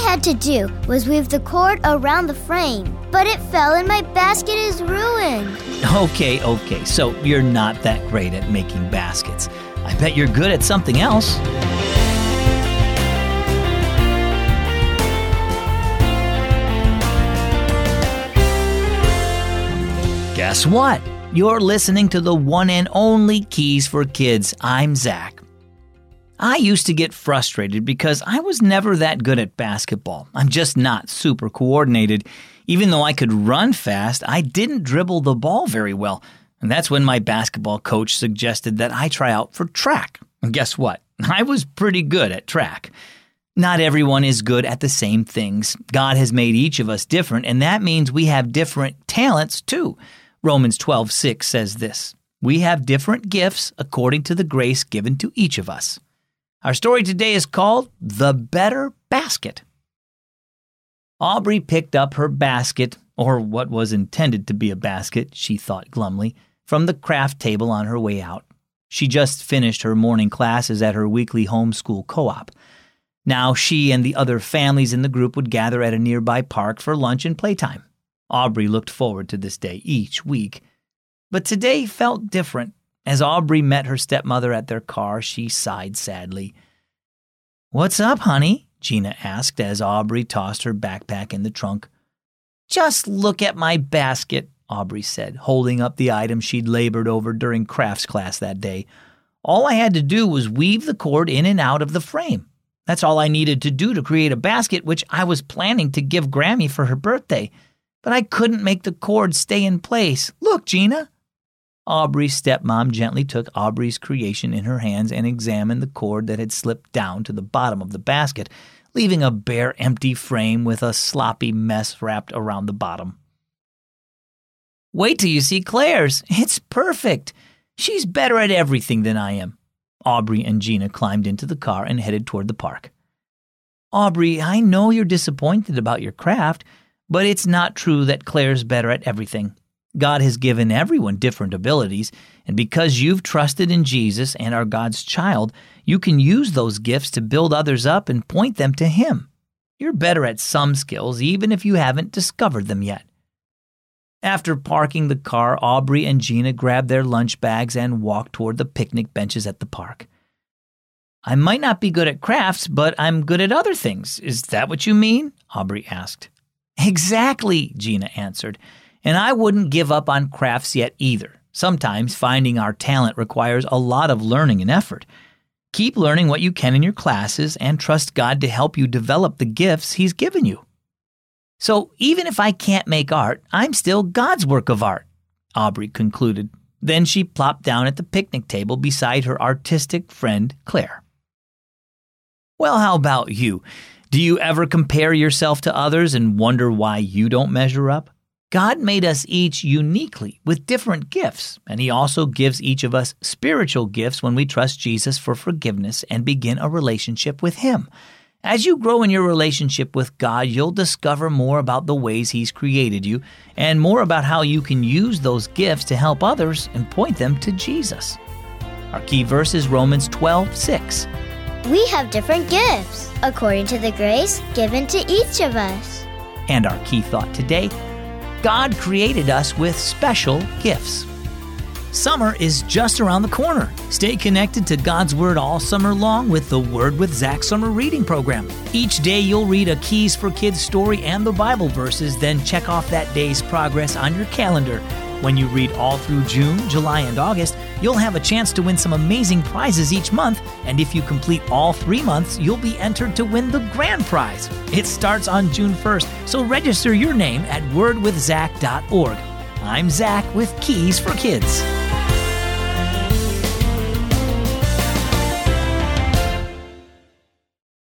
had to do was weave the cord around the frame, but it fell and my basket is ruined. Okay, so you're not that great at making baskets. I bet you're good at something else. Guess what? You're listening to the one and only Keys for Kids. I'm Zach. I used to get frustrated because I was never that good at basketball. I'm just not super coordinated. Even though I could run fast, I didn't dribble the ball very well. And that's when my basketball coach suggested that I try out for track. And guess what? I was pretty good at track. Not everyone is good at the same things. God has made each of us different, and that means we have different talents too. Romans 12:6 says this, "We have different gifts according to the grace given to each of us." Our story today is called The Better Basket. Aubrey picked up her basket, or what was intended to be a basket, she thought glumly, from the craft table on her way out. She just finished her morning classes at her weekly homeschool co-op. Now she and the other families in the group would gather at a nearby park for lunch and playtime. Aubrey looked forward to this day each week. But today felt different. As Aubrey met her stepmother at their car, she sighed sadly. "What's up, honey?" Gina asked as Aubrey tossed her backpack in the trunk. "Just look at my basket," Aubrey said, holding up the item she'd labored over during crafts class that day. "All I had to do was weave the cord in and out of the frame. That's all I needed to do to create a basket, which I was planning to give Grammy for her birthday. But I couldn't make the cord stay in place. Look, Gina." Aubrey's stepmom gently took Aubrey's creation in her hands and examined the cord that had slipped down to the bottom of the basket, leaving a bare, empty frame with a sloppy mess wrapped around the bottom. "Wait till you see Claire's. It's perfect. She's better at everything than I am." Aubrey and Gina climbed into the car and headed toward the park. "Aubrey, I know you're disappointed about your craft, but it's not true that Claire's better at everything. God has given everyone different abilities, and because you've trusted in Jesus and are God's child, you can use those gifts to build others up and point them to Him. You're better at some skills, even if you haven't discovered them yet." After parking the car, Aubrey and Gina grabbed their lunch bags and walked toward the picnic benches at the park. "I might not be good at crafts, but I'm good at other things. Is that what you mean?" Aubrey asked. "Exactly," Gina answered. "And I wouldn't give up on crafts yet either. Sometimes finding our talent requires a lot of learning and effort. Keep learning what you can in your classes and trust God to help you develop the gifts He's given you." "So even if I can't make art, I'm still God's work of art," Aubrey concluded. Then she plopped down at the picnic table beside her artistic friend, Claire. Well, how about you? Do you ever compare yourself to others and wonder why you don't measure up? God made us each uniquely with different gifts, and He also gives each of us spiritual gifts when we trust Jesus for forgiveness and begin a relationship with Him. As you grow in your relationship with God, you'll discover more about the ways He's created you and more about how you can use those gifts to help others and point them to Jesus. Our key verse is Romans 12:6. We have different gifts according to the grace given to each of us. And our key thought today, God created us with special gifts. Summer is just around the corner. Stay connected to God's Word all summer long with the Word with Zach summer reading program. Each day you'll read a Keys for Kids story and the Bible verses, then check off that day's progress on your calendar. When you read all through June, July, and August, you'll have a chance to win some amazing prizes each month, and if you complete all 3 months, you'll be entered to win the grand prize. It starts on June 1st, so register your name at wordwithzach.org. I'm Zach with Keys for Kids.